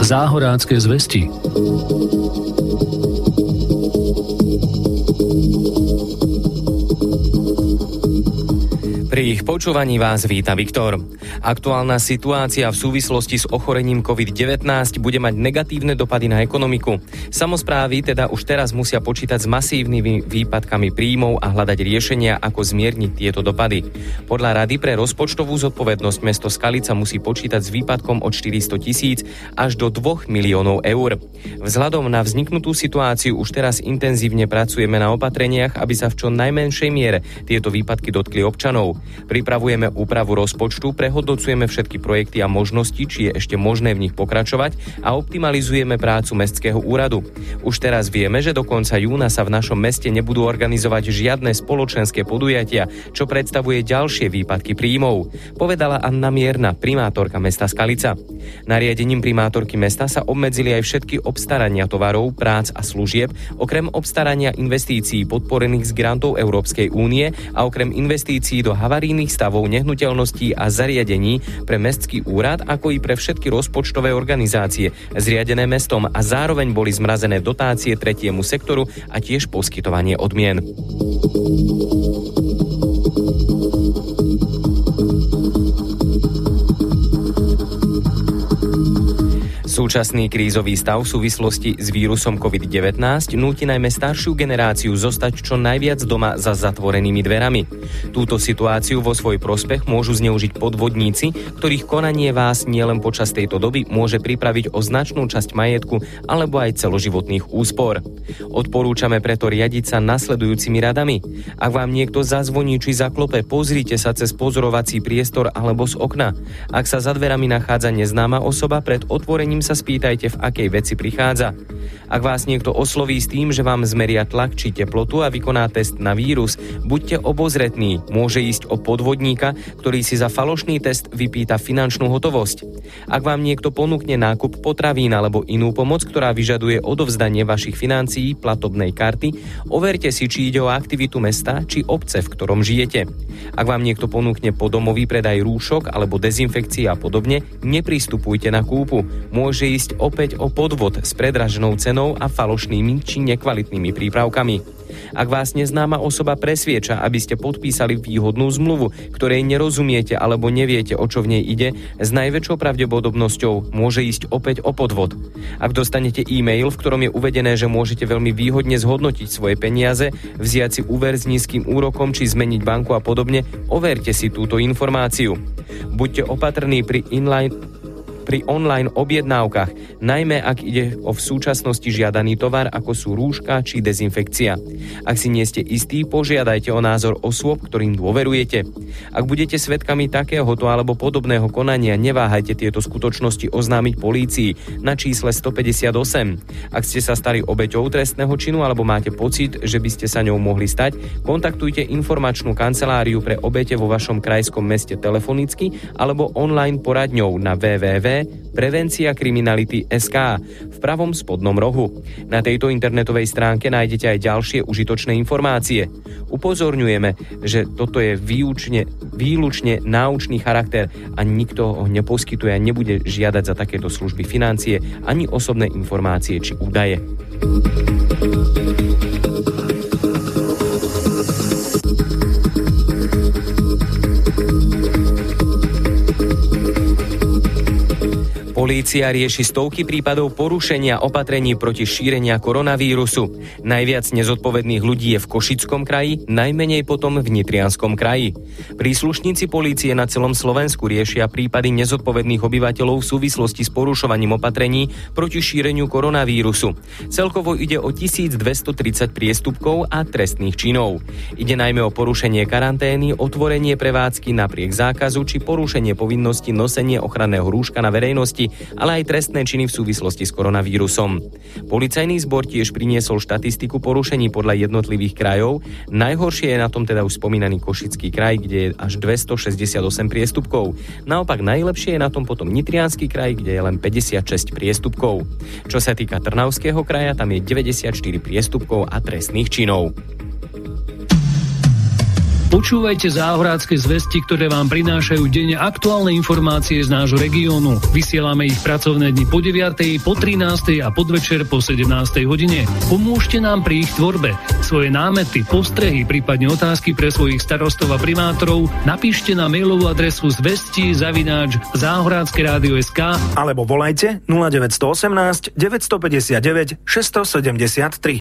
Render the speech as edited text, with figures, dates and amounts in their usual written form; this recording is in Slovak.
Záhorácké zvesti. Pri ich počúvaní vás víta Viktor. Aktuálna situácia v súvislosti s ochorením COVID-19 bude mať negatívne dopady na ekonomiku. Samosprávy teda už teraz musia počítať s masívnymi výpadkami príjmov a hľadať riešenia, ako zmierniť tieto dopady. Podľa Rady pre rozpočtovú zodpovednosť mesto Skalica musí počítať s výpadkom od 400 000 až do 2 miliónov eur. Vzhľadom na vzniknutú situáciu už teraz intenzívne pracujeme na opatreniach, aby sa v čo najmenšej miere tieto výpadky dotkli občanov. Pripravujeme úpravu rozpočtu, prehodnocujeme všetky projekty a možnosti, či je ešte možné v nich pokračovať a optimalizujeme prácu mestského úradu. Už teraz vieme, že do konca júna sa v našom meste nebudú organizovať žiadne spoločenské podujatia, čo predstavuje ďalšie výpadky príjmov, povedala Anna Mierna, primátorka mesta Skalica. Nariadením primátorky mesta sa obmedzili aj všetky obstarania tovarov, prác a služieb, okrem obstarania investícií podporených z grantov Európskej únie a okrem investícií do havarijných stavov, nehnuteľností a zariadení pre mestský úrad, ako i pre všetky rozpočtové organizácie zriadené mestom, a zároveň boli zmrazené dotácie tretiemu sektoru a tiež poskytovanie odmien. Súčasný krízový stav v súvislosti s vírusom COVID-19 núti najmä staršiu generáciu zostať čo najviac doma za zatvorenými dverami. Túto situáciu vo svoj prospech môžu zneužiť podvodníci, ktorých konanie vás nielen počas tejto doby môže pripraviť o značnú časť majetku alebo aj celoživotných úspor. Odporúčame preto riadiť sa nasledujúcimi radami. Ak vám niekto zazvoní či zaklope, pozrite sa cez pozorovací priestor alebo z okna. Ak sa za dverami nachádza neznáma osoba, pred otvorením sa spýtajte, v akej veci prichádza. Ak vás niekto osloví s tým, že vám zmeria tlak či teplotu a vykoná test na vírus, buďte obozretní. Môže ísť o podvodníka, ktorý si za falošný test vypýta finančnú hotovosť. Ak vám niekto ponúkne nákup potravín alebo inú pomoc, ktorá vyžaduje odovzdanie vašich financií, platobnej karty, overte si, či ide o aktivitu mesta či obce, v ktorom žijete. Ak vám niekto ponúkne podomový predaj rúšok alebo dezinfekcie a podobne, nepristupujte na kúpu. Môže ísť opäť o podvod s predraženou cenou a falošnými či nekvalitnými prípravkami. Ak vás neznáma osoba presvieča, aby ste podpísali výhodnú zmluvu, ktorej nerozumiete alebo neviete, o čo v nej ide, s najväčšou pravdepodobnosťou môže ísť opäť o podvod. Ak dostanete e-mail, v ktorom je uvedené, že môžete veľmi výhodne zhodnotiť svoje peniaze, vziať si úver s nízkym úrokom či zmeniť banku a podobne, overte si túto informáciu. Buďte opatrní pri online objednávkach, najmä ak ide o v súčasnosti žiadaný tovar, ako sú rúška či dezinfekcia. Ak si nie ste istí, požiadajte o názor osôb, ktorým dôverujete. Ak budete svedkami takéhoto alebo podobného konania, neváhajte tieto skutočnosti oznámiť polícii na čísle 158. Ak ste sa stali obeťou trestného činu alebo máte pocit, že by ste sa ňou mohli stať, kontaktujte informačnú kanceláriu pre obete vo vašom krajskom meste telefonicky alebo online poradňou na www.prevenciakriminality.sk v pravom spodnom rohu. Na tejto internetovej stránke nájdete aj ďalšie užitočné informácie. Upozorňujeme, že toto je výlučne náučný charakter a nikto ho neposkytuje a nebude žiadať za takéto služby financie ani osobné informácie či údaje. Polícia rieši stovky prípadov porušenia opatrení proti šírenia koronavírusu. Najviac nezodpovedných ľudí je v Košickom kraji, najmenej potom v Nitrianskom kraji. Príslušníci polície na celom Slovensku riešia prípady nezodpovedných obyvateľov v súvislosti s porušovaním opatrení proti šíreniu koronavírusu. Celkovo ide o 1230 priestupkov a trestných činov. Ide najmä o porušenie karantény, otvorenie prevádzky napriek zákazu či porušenie povinnosti nosenie ochranného rúška na verejnosti, ale aj trestné činy v súvislosti s koronavírusom. Policajný zbor tiež priniesol štatistiku porušení podľa jednotlivých krajov. Najhoršie je na tom teda už spomínaný Košický kraj, kde je až 268 priestupkov. Naopak najlepšie je na tom potom Nitriansky kraj, kde je len 56 priestupkov. Čo sa týka Trnavského kraja, tam je 94 priestupkov a trestných činov. Počúvajte záhorádske zvesti, ktoré vám prinášajú denne aktuálne informácie z nášho regiónu. Vysielame ich pracovné dni po 9., po 13. a podvečer po 17. hodine. Pomôžte nám pri ich tvorbe. Svoje námety, postrehy, prípadne otázky pre svojich starostov a primátorov napíšte na mailovú adresu zvesti@záhoradskeradio.sk alebo volajte 0918 959 673.